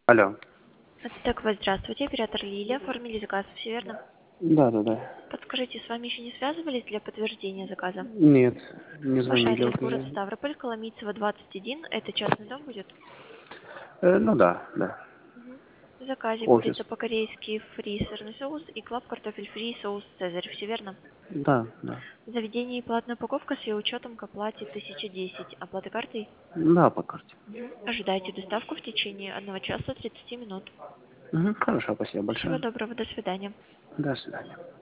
Алло. Так, вот, здравствуйте, оператор Лилия, оформили заказ, все верно? Да. Подскажите, с вами еще не связывались для подтверждения заказа? Нет, не Ваш звонили адрес вот город уже. Ставрополь, Коломийцева, 21, это частный дом будет? Ну да. Мгм. В заказе Офис. будет по-корейски фри сырный соус и клаб картофель фри соус цезарь, все верно? Да. В заведении платная упаковка с ее учетом к оплате 1010, оплаты картой? Да, по карте. Мгм. Ожидайте доставку в течение 1 часа 30 минут. Хорошо, спасибо Всего большое. доброго, до свидания. До свидания.